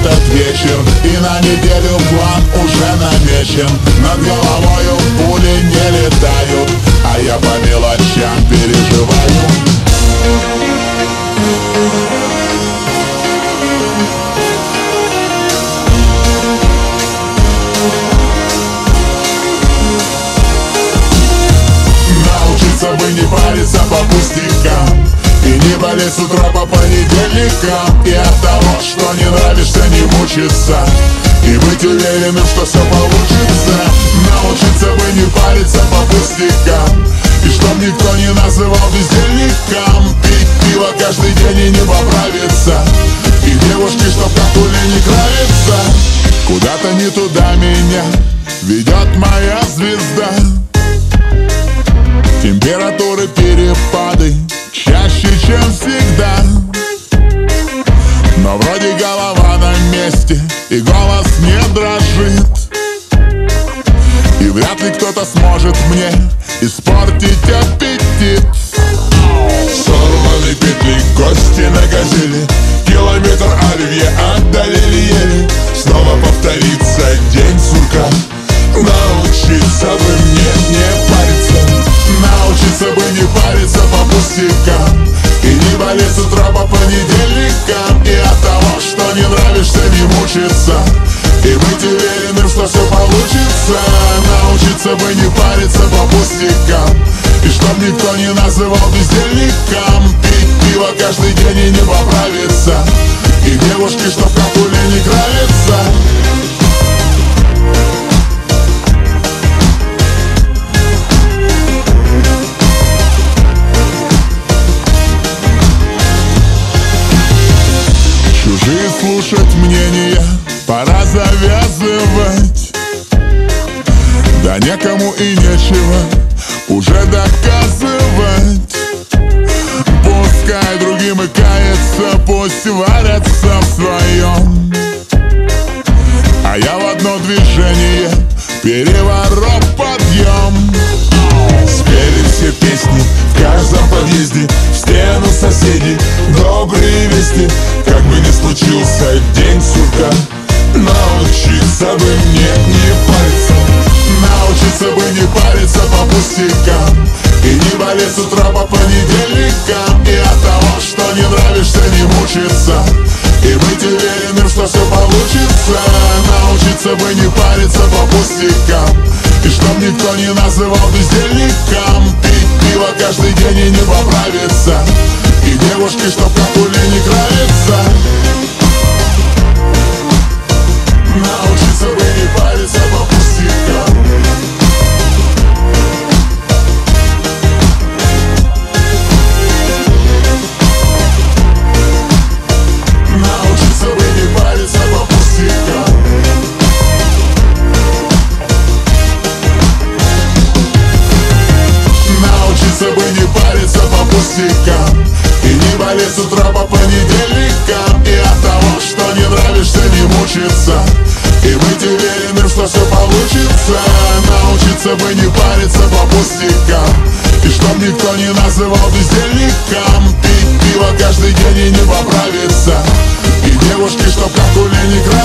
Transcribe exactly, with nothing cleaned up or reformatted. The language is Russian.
этот вечер, и на неделю план уже намечен. Над головою пули не летают, а я по мелочам переживаю. Научиться бы не париться по пустякам и не болеть с утра по понедельникам, и от того, что не нравишься, не мучиться, и быть уверенным, что все получится. Научиться бы не париться по пустякам, и чтоб никто не называл бездельником. Пить пиво каждый день и не поправиться, и девушки, чтоб как у Лени Кравица. Куда-то не туда меня ведет моя звезда. Температуры, перепады чаще, чем всегда, но вроде голова на месте и голос не дрожит, и вряд ли кто-то сможет мне испортить аппетит. Сорваны петли, гости на газели, километр оливье отдалили еле. Снова повторится день сурка. Научиться бы мне не париться, научиться бы не париться по пустякам, и не болеть с утра по понедельникам, и от того, что не нравишься, не мучиться, и быть уверенным, что все получится. Научиться бы не париться по пустякам, и чтоб никто не называл бездельником. Пить пиво каждый день и не поправиться, и девушки, чтоб как у Лени Кравица. Чужие слушать мнения пора завязывать, да некому и нечего уже доказывать. Пускай другим и кается, пусть варятся в своем, а я в одно движение переворот подъем. Спели все песни в каждом подъезде, в стену соседей добрые вести. Как бы ни случился день сурка, научиться бы мне не париться, научиться бы не париться по пустякам, и не болеть с утра по понедельникам, и от того, что не нравишься, не мучиться, и быть уверенным, что все получится. Научиться бы не париться по пустякам, и чтоб никто не называл бездельником. Пить пиво каждый день и не поправиться, и девушки, чтоб как у Лени Кравица. Научиться бы не париться по пустякам, научиться бы не париться по пустякам. Научиться бы не париться по пустякам, и не болеть с утра по понедельникам, и от того, что не нравишься, не мучиться, и быть уверенным, что все получится. Научиться бы не париться по пустякам, и чтоб никто не называл бездельником. Пить пиво каждый день и не поправиться, и девушки, чтоб как у Лени Кравица.